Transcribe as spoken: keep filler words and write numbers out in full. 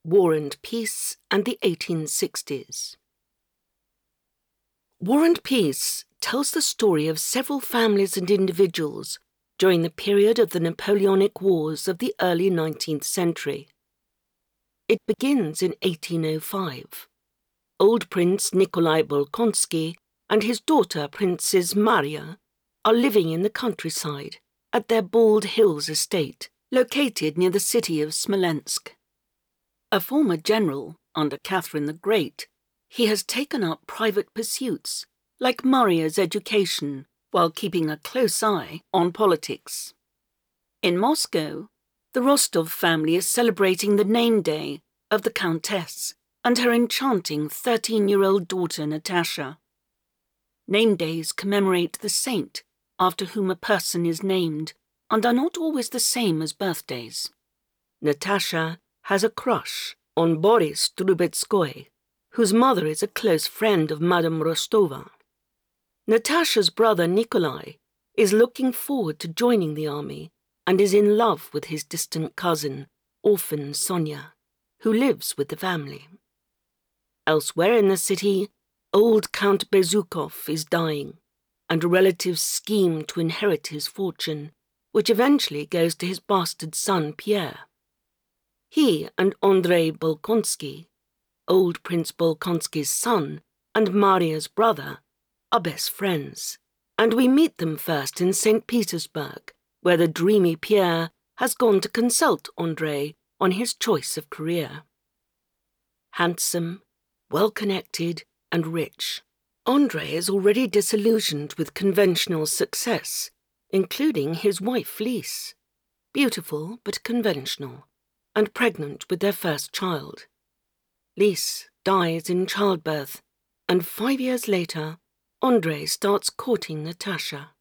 War and Peace and the eighteen sixties. War and Peace tells the story of several families and individuals during the period of the Napoleonic Wars of the early nineteenth century. It begins in eighteen oh five. Old Prince Nikolai Bolkonsky and his daughter Princess Maria are living in the countryside at their Bald Hills estate, located near the city of Smolensk. A former general under Catherine the Great, he has taken up private pursuits, like Maria's education, while keeping a close eye on politics. In Moscow, the Rostov family is celebrating the name day of the Countess and her enchanting thirteen-year-old daughter Natasha. Name days commemorate the saint after whom a person is named and are not always the same as birthdays. Natasha has a crush on Boris Trubetskoy, whose mother is a close friend of Madame Rostova. Natasha's brother Nikolai is looking forward to joining the army and is in love with his distant cousin, orphan Sonia, who lives with the family. Elsewhere in the city, old Count Bezukov is dying, and relatives scheme to inherit his fortune, which eventually goes to his bastard son Pierre. He and Andrei Bolkonsky, old Prince Bolkonsky's son and Maria's brother, are best friends, and we meet them first in Saint Petersburg, where the dreamy Pierre has gone to consult Andrei on his choice of career. Handsome, well-connected, and rich, Andrei is already disillusioned with conventional success, including his wife Lise, beautiful but conventional, and pregnant with their first child. Lise dies in childbirth, and five years later, Andrei starts courting Natasha.